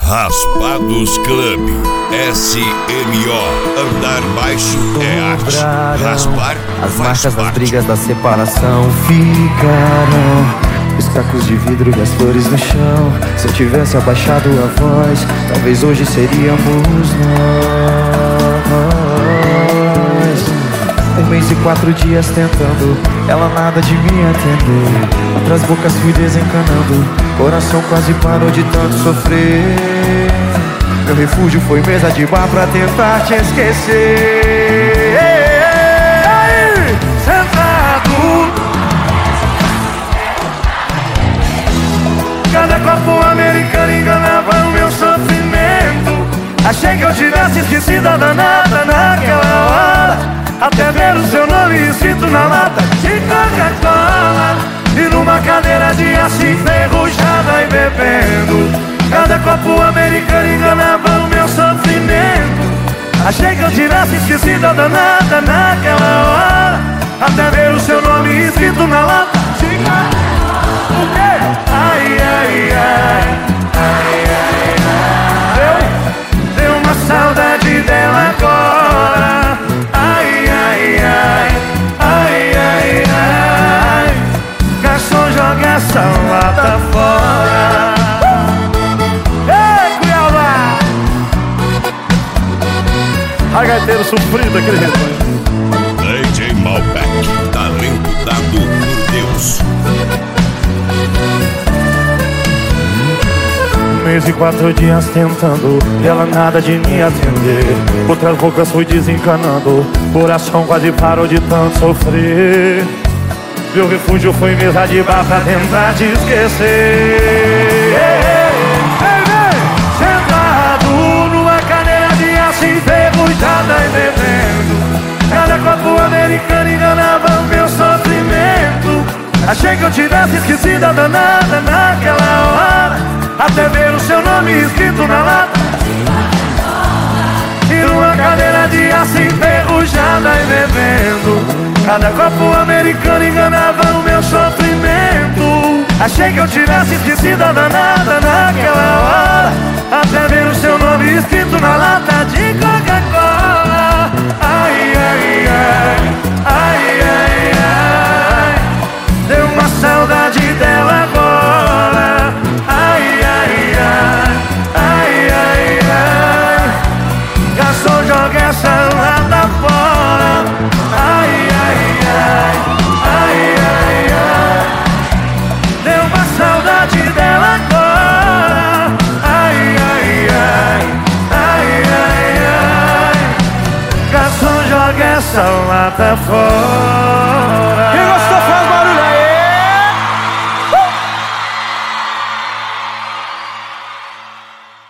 Raspados Club, SMO, andar baixo é arte, raspar as faz marcas das parte. brigas da separação ficaram, os cacos de vidro e as flores no chão. Se eu tivesse abaixado a voz, talvez hoje seríamos nós. 1 mês e 4 dias tentando, ela nada de me atender. Outras bocas fui desencanando, coração quase parou de tanto sofrer. Meu refúgio foi mesa de bar pra tentar te esquecer. Aí, sentado, cada copo americano enganava o meu sofrimento. Achei que eu tivesse esquecido a danada naquela hora, até ver o seu nome escrito na lata de Coca-Cola. E numa cadeira de aço enferrujada e bebendo, cada copo americano enganava o meu sofrimento. Achei que eu tivesse esquecido a danada naquela hora, até ver o seu nome escrito na lata de Coca-Cola. Ai, ai, ai, ai, ai, ai. Deu uma saudade dela agora. Ai, ai, ai, ai, ai, ai. Garçom, joga essa lata fora. Ei, Cuiabá! Ai, gaiteiro sofrido, aquele ritmo. DJ Malbec, talento dado por Deus. 1 mês e 4 dias tentando, e ela nada de me atender. Outras bocas fui desencanando, coração quase parou de tanto sofrer. Meu refúgio foi mesa de bar pra tentar te esquecer. Sentado numa cadeira de aço enferrujada e bebendo, cada copo americano enganava o meu sofrimento. Achei que eu tivesse esquecido a danada naquela hora, até ver o seu nome escrito na lata. E numa cadeira de aço enferrujada e bebendo, cada copo americano enganava o meu sofrimento. Achei que eu tivesse esquecido a danada naquela hora, até ver o seu nome escrito na lata de Coca-Cola. Ai, ai, ai, ai, ai, ai. Deu uma saudade dela agora. Ai, ai, ai, ai, ai, ai. Garçom, joga essa lata fora. Ai, ai, ai, ai, ai, ai. Deu uma saudade dela agora. Ai, ai, ai, ai, ai, ai. Garçom, joga essa lata fora.